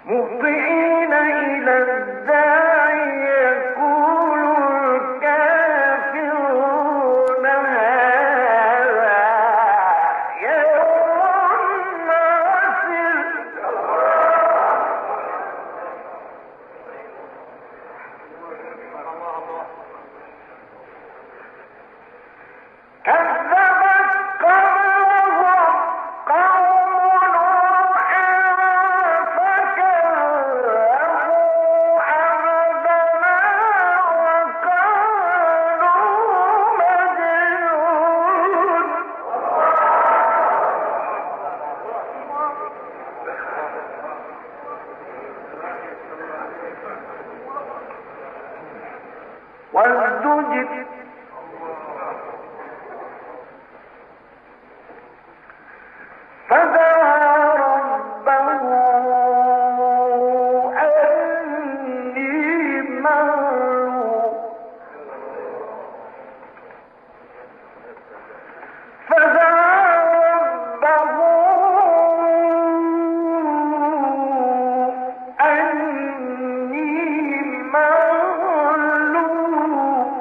مهطعين إلى الداع يقول الكافرون هذا يوم عسر كذبت قبلهم قوم نوح فكذبوا عبدنا وقالوا مجنون وازدجر فدعا ربه أني مغلوب فدعا ربه أني مغلوب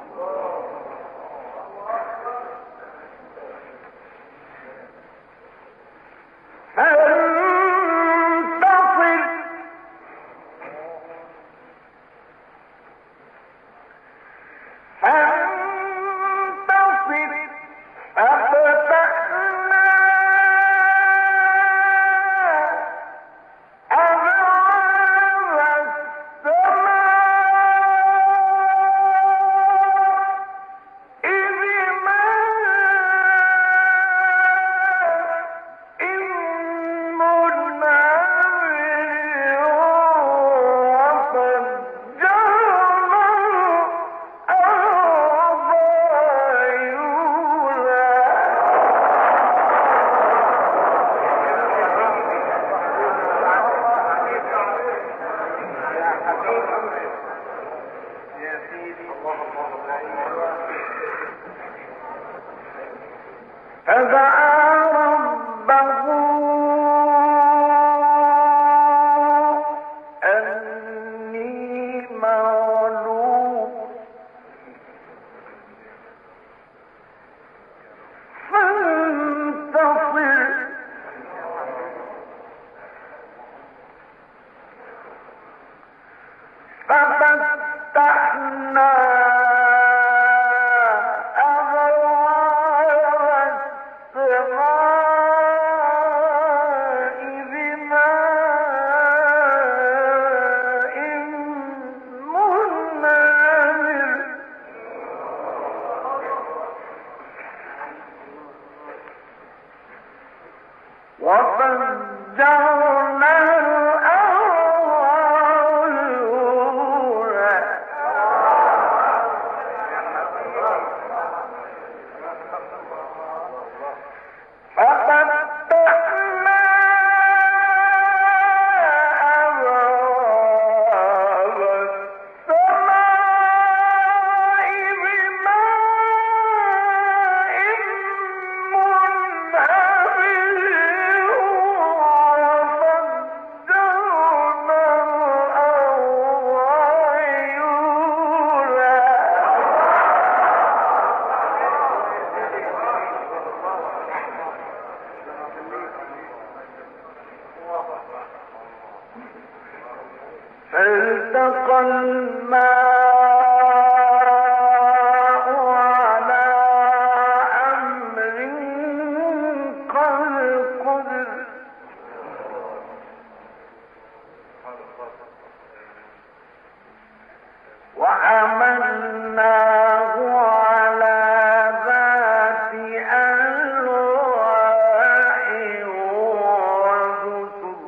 فانتصر ففتحنا أبواب السماء فدعا ربه أني مغلوب فانتصر ففتحنا أبواب السماء بماء منهمر وفجرنا الأرض عيونا ففتحنا أبواب السماء بماء منهمر وفجرنا الأرض عيونا فالتقى الماء على أمر قد قدر وحملناه على ذات ألواح ودسر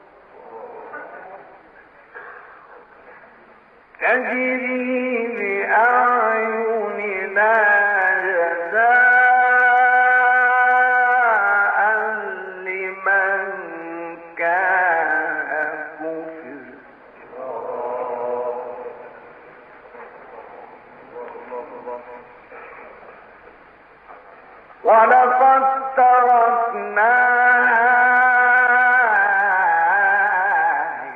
تجري بأعيننا جزاء لمن كان كفر ولقد تركناها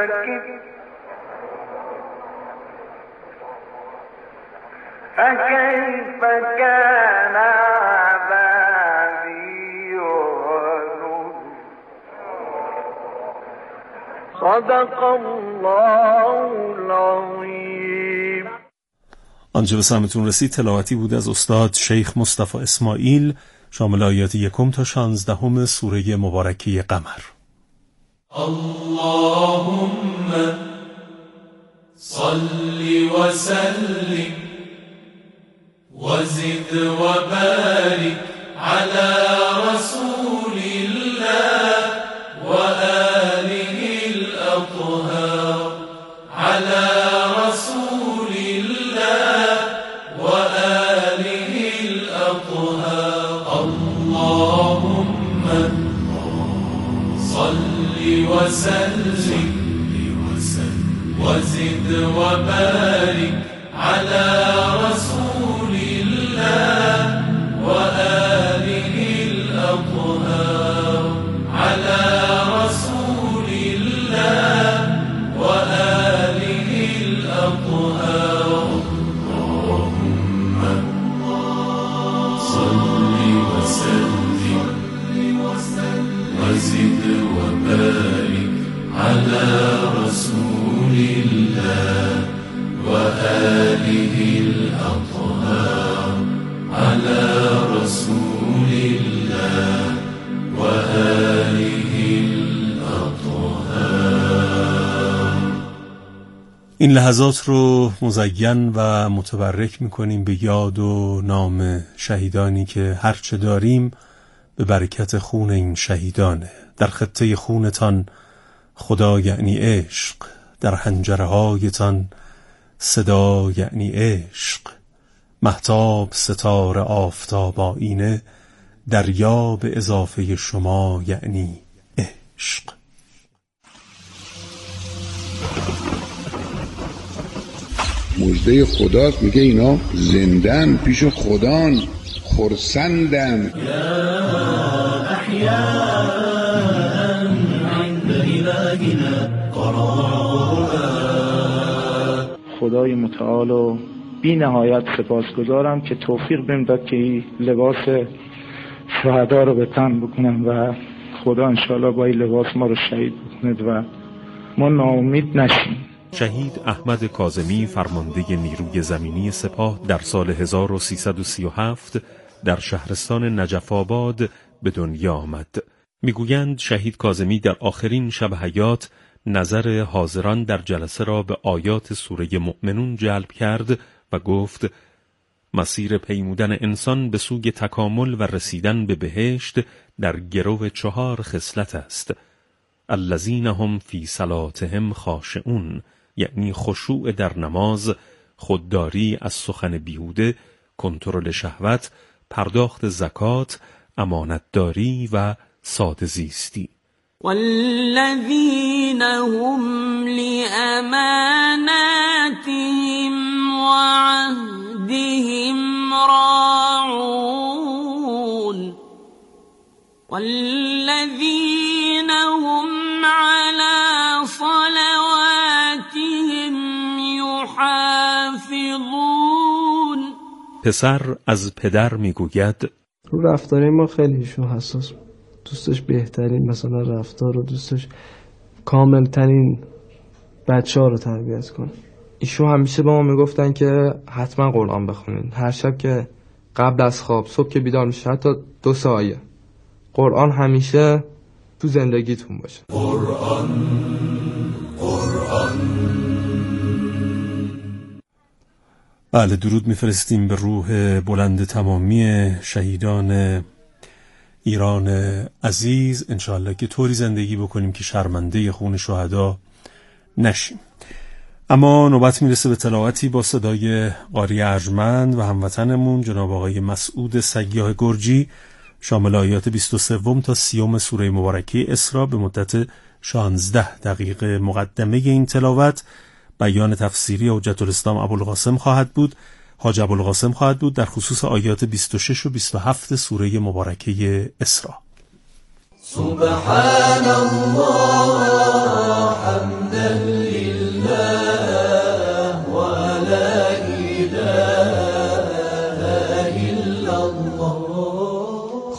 فكيف كان عذابي ونذر صدق الله العظیم. آنچه به سمتون رسید تلاوتی بود از استاد شیخ مصطفی اسماعیل، شامل آیات 1 تا 16 سوره مبارکه قمر. اللهم صل وسلم وزد وبارك على رسول الله وآله الأطهار على رسول الله وآله الأطهار. اللهم صل وسلم وزد وبارك على رسول الله وآله الأطهار على رسول الله وآله الأطهار. اللهم صل وسلم وزد وبارك على رسول الله وآله الأطهار على رسول الله وآله الأطهار. این لحظات رو مزین و متبرک میکنیم به یاد و نام شهیدانی که هرچه داریم به برکت خون این شهیدانه. در خطه خونتان خدا یعنی عشق، در حنجره هایتان صدا یعنی عشق، مهتاب ستاره آفتاب آینه، دریا به اضافه شما یعنی عشق. مژده خداست، میگه اینا زندن پیش خدان خرسندن. خدای متعال و بی نهایت سپاسگزارم که توفیق بهم داد که این لباس شهدا رو به تن بکنم و خدا انشاءالله با این لباس ما رو شهید بکند و ما ناامید نشیم. شهید احمد کاظمی، فرمانده نیروی زمینی سپاه، در سال 1337 در شهرستان نجف آباد به دنیا آمد. میگویند شهید کاظمی در آخرین شب حیات نظر حاضران در جلسه را به آیات سوره مؤمنون جلب کرد و گفت: مسیر پیمودن انسان به سوی تکامل و رسیدن به بهشت در گرو 4 خصلت است. الذین هم فی صلاتهم خاشعون، یعنی خشوع در نماز، خودداری از سخن بیهوده، کنترل شهوت، پرداخت زکات، امانتداری و ساده زیستی. والذین هم لأماناتهم وعهدهم راعون والذین هم على صلواتهم یحافظون. پسر از پدر میگوید رو رفتار ما خیلی ایشون حساس، دوستش بهترین مثلا رفتار رو دوستش کامل ترین بچه ها رو تربیت کنه. ایشون همیشه به ما میگفتن که حتما قرآن بخونین، هر شب که قبل از خواب، صبح که بیدار میشه، حتی 2 آیه قرآن همیشه تو زندگیتون باشه. قرآن بله، درود میفرستیم به روح بلند تمامی شهیدان ایران عزیز. انشاءالله که طوری زندگی بکنیم که شرمنده خون شهدا نشیم. اما نوبت میرسه به تلاوتی با صدای قاری ارجمند و هموطنمون جناب آقای مسعود سیاح گرجی، شامل آیات 23 تا 30 سوره مبارکه اسراء به مدت 16 دقیقه. مقدمه این تلاوت بیان تفسیری حجت الاسلام ابوالقاسم خواهد بود، حاج ابوالقاسم خواهد بود در خصوص آیات 26 و 27 سوره مبارکه اسراء. سبحان الله حمدا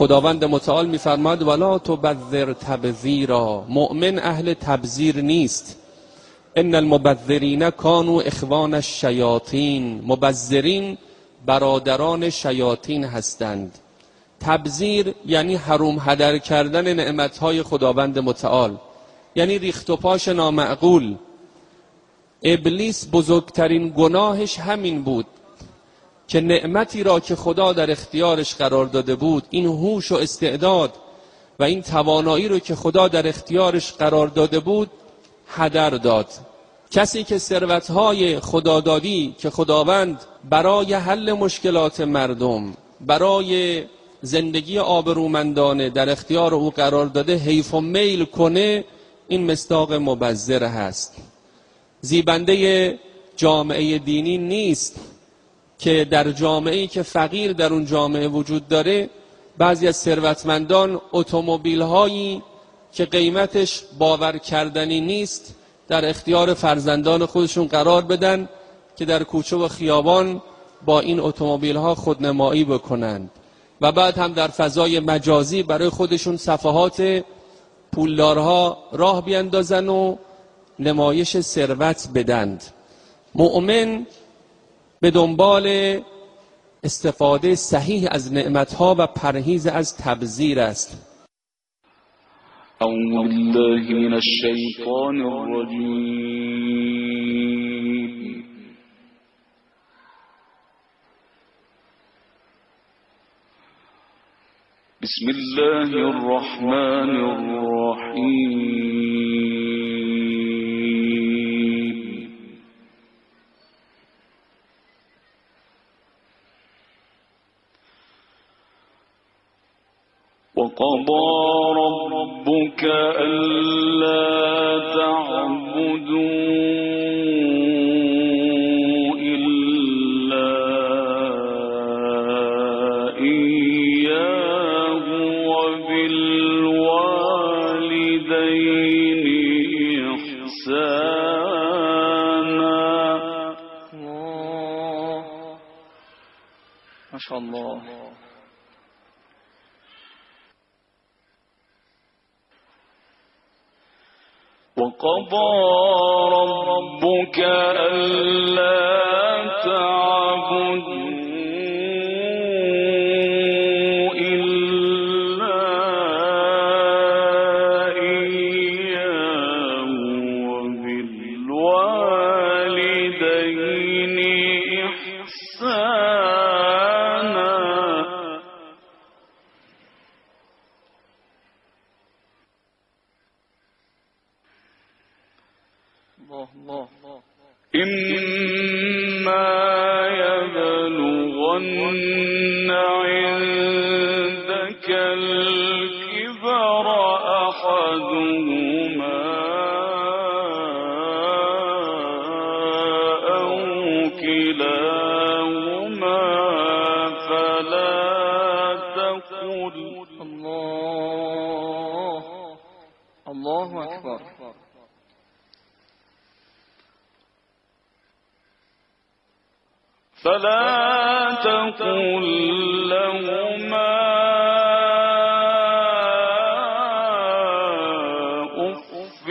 خداوند متعال می‌فرماید ولا تبذر تبذیرا، مؤمن اهل تبذیر نیست. ان المبذرین کانوا اخوان الشیاطین، مبذرین برادران شیاطین هستند. تبذیر یعنی حروم هدر کردن نعمتهای خداوند متعال، یعنی ریخت و پاش نامعقول. ابلیس بزرگترین گناهش همین بود که نعمتی را که خدا در اختیارش قرار داده بود، این هوش و استعداد و این توانایی رو که خدا در اختیارش قرار داده بود، هدر داد. کسی که ثروت‌های خدادادی که خداوند برای حل مشکلات مردم، برای زندگی آبرومندانه در اختیار او قرار داده، حیف و میل کنه، این مصداق مبذر هست. زیبنده جامعه دینی نیست که در جامعه‌ای که فقیر در اون جامعه وجود داره، بعضی از ثروتمندان اتومبیل‌هایی که قیمتش باور کردنی نیست در اختیار فرزندان خودشون قرار بدن که در کوچه و خیابان با این اتومبیل‌ها خودنمایی بکنند و بعد هم در فضای مجازی برای خودشون صفحات پولدارها راه بیندازن و نمایش ثروت بدند. مؤمن به دنبال استفاده صحیح از نعمتها و پرهیز از تبذیر است. اعوذ بالله من الشیطان الرجیم. بسم الله الرحمن الرحیم. وقضى ربك ألا تعبدوا إلا إياه وبالوالدين إحسانا. ما شاء الله. وقضى ربك ألا تعبدوا إلا إياه وبالوالدين إحسانا. إما يبلغن عندك الكبر أحدهما أو كلاهما فلا تقل الله أكبر. فلا تقل لهما أف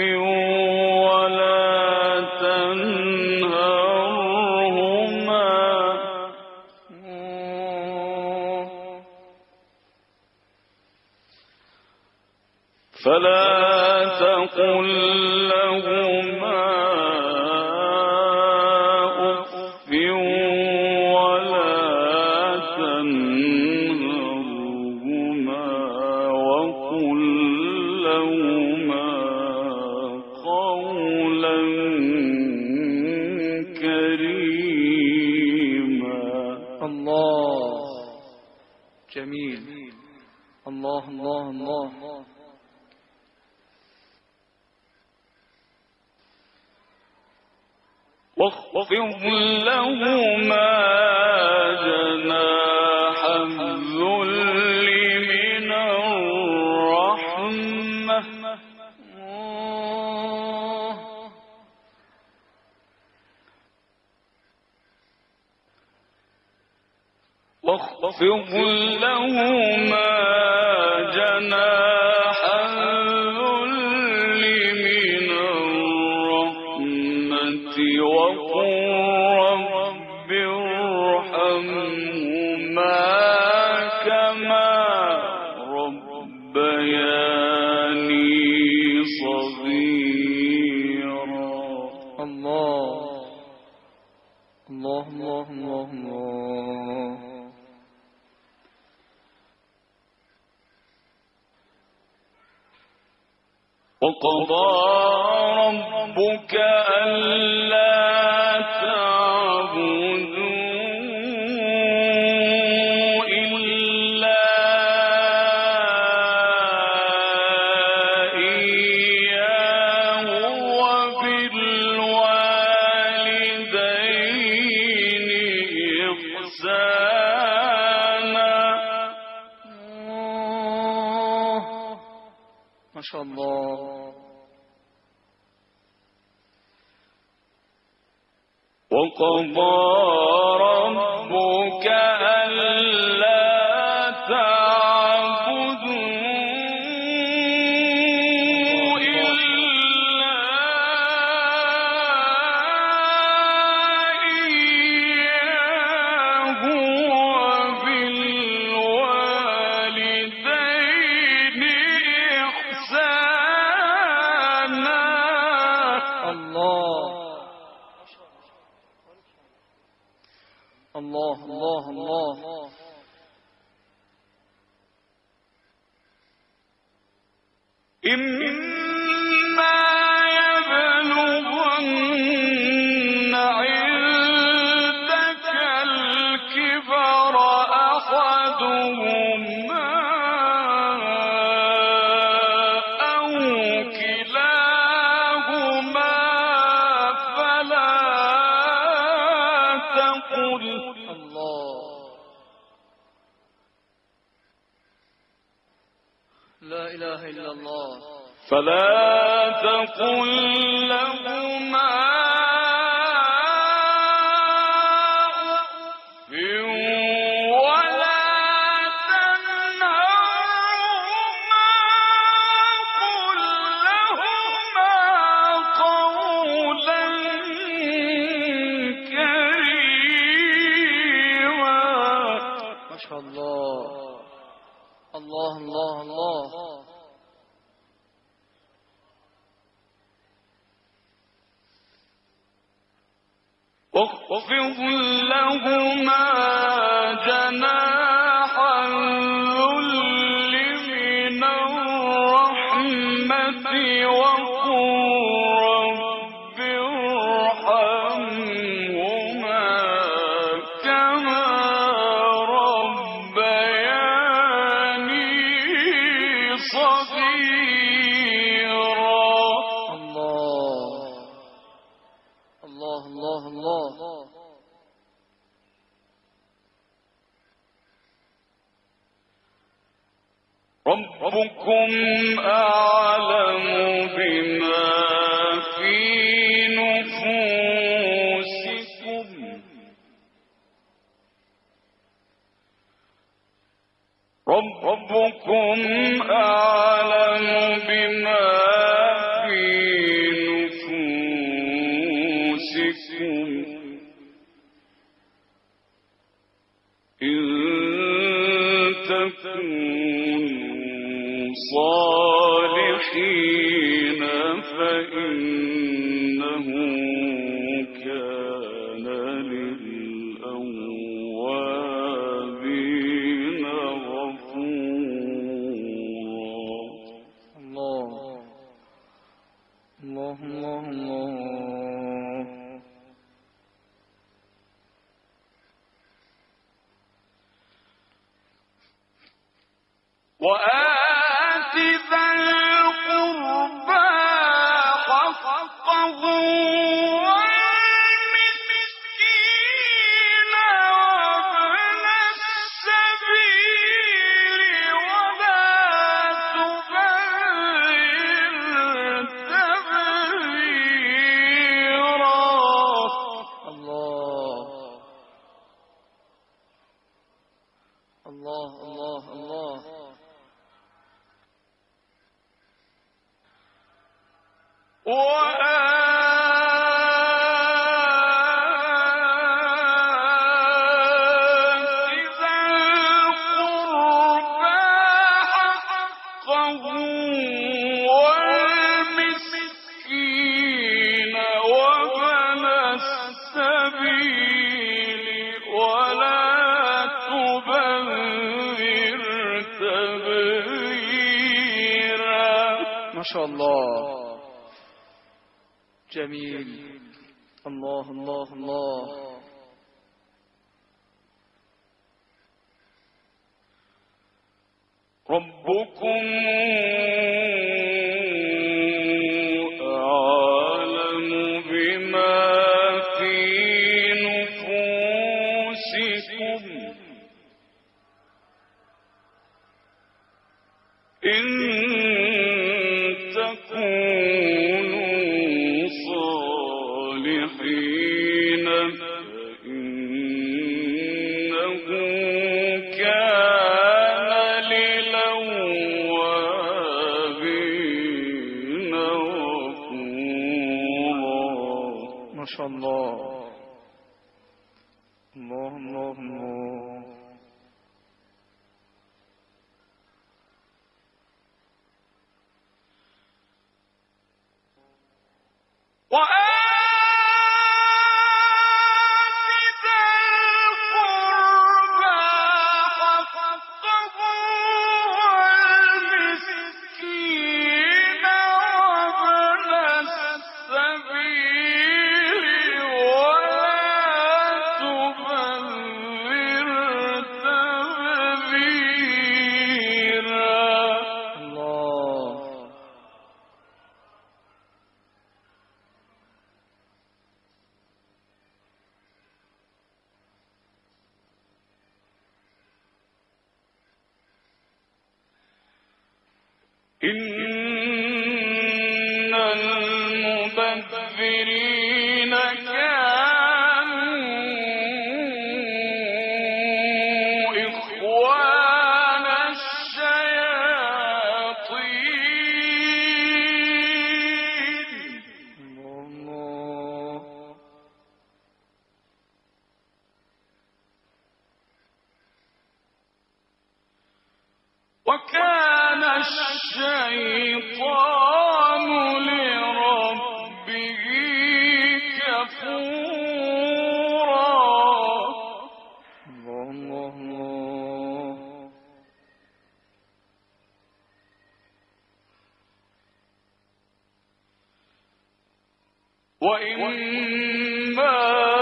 ولا تنهرهما وقل لهما قولا كريما. الله جميل. الله الله الله. واخفض لهما جناح الذل من الرحمة. واخفض لهما وقل رب ارحمهما كما ربياني صغيرا. الله الله الله الله الله. وقضى ربك ألا تعبدوا إلا إياه وبالوالدين إحسانا. ما شاء الله. وقضى ربك ألا تعبدوا إلا إياه وبالوالدين إحسانا. الله الله الله الله. إما يبلغن عندك الكبر أحدهما أو كلاهما فلا تقل لا إله إلا الله. فلا تقل لهما أف ولا تنهرهما قل لهما قولا كريما. ما شاء الله. الله الله الله. واخفض لهما جناح الذل من الرحمة وقل رب ارحمهما كما ربياني صغيرا. الله الله الله. ربكم أعلم بما في نفوسكم ربكم أعلم بما في نفوسكم إن تكونوا صالحين فإنه كان للأوابين غفورا. الله الله الله الله. وآت ذا القربى حقه والمسكين شاء الله. جميل. الله الله الله. ربكم أعلم بما في نفوسكم إن تكونوا صالحين فإنه كان للأوابين غفورا. ما شاء الله. الله الله الله. وآت ذا القربى حقه والمسكين وابن السبيل ولا تبذر تبذيرا. الله. إن المبذرين كانوا إخوان الشياطين. الله. وكان الشيطان لربه كفورا. الله الله الله. وإما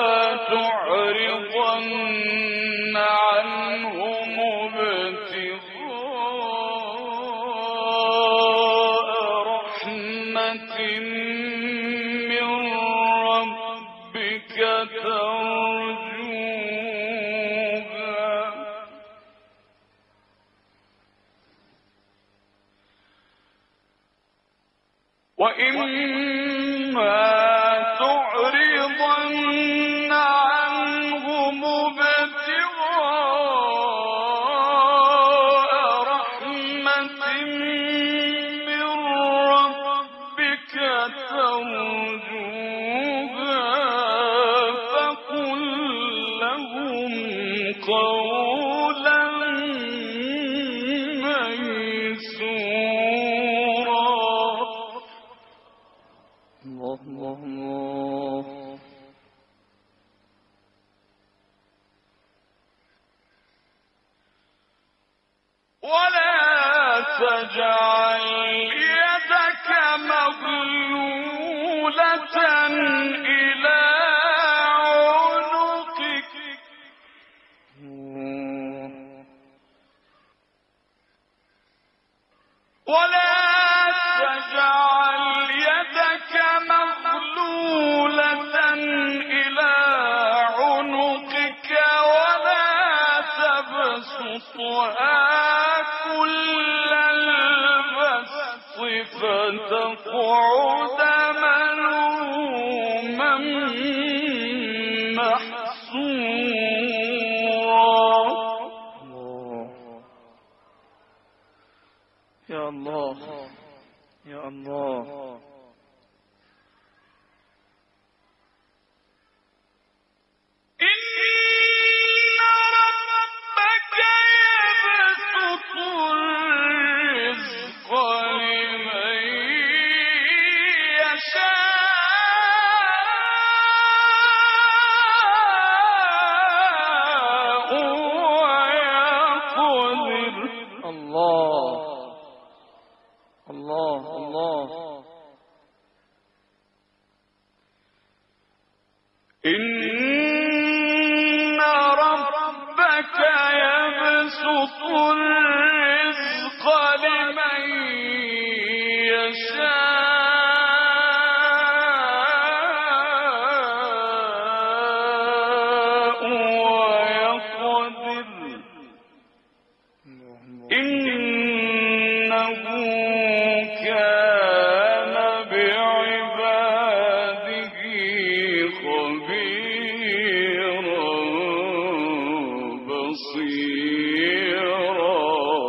تعرضن عنهم ابتغاء رحمة من ربك ترجوها وإما تعرضن عنهم ابتغاء رحمة من ربك ترجوها فقل لهم قولا ميسورا. الله الله الله. ولا تجعل يدك مغلولة إلى عنقك ولا تجعل يدك مغلولة إلى عنقك ولا تبسطها كل البسط فتقعد ملوما محسورا. يا الله يا الله. إن ربك يبسط الرزق لمن يشاء إن ربك يبسط الرزق لمن يشاء ويقدر إنه كان بعباده خبيرا بصيرا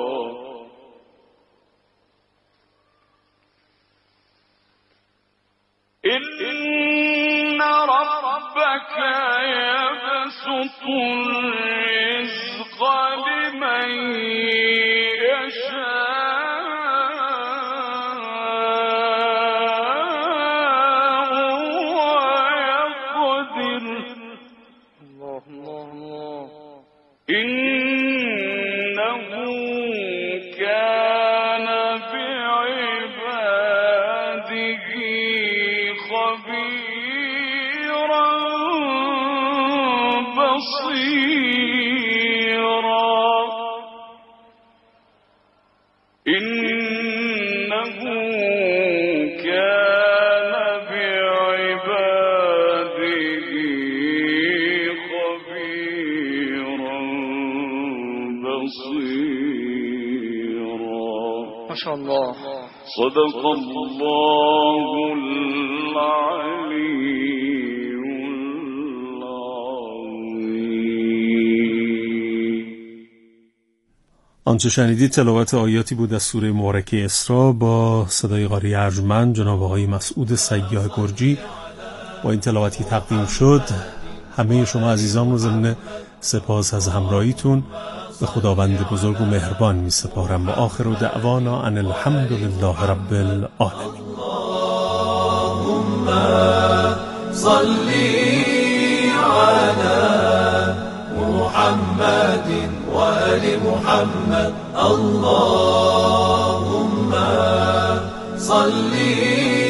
إن ربك يبسط الرزق لمن إنه كان بعباده خبيرا بصيرا إنه كان بعباده خبيرا بصيرا ما شاء الله. صدق الله العلي العظيم. آنچه شنیدید تلاوت آیاتی بود از سوره مبارکه اسراء با صدای قاری ارجمند جناب آقای مسعود سیاح گرجی. با این تلاوتی تقدیم شد همه شما عزیزان رو ضمن سپاس از همراهیتون به خداوند بزرگ و مهربان می سپارم و آخر دعوانا ان الحمد لله رب العالمین. اللهم صل على محمد وآل محمد. اللهم صل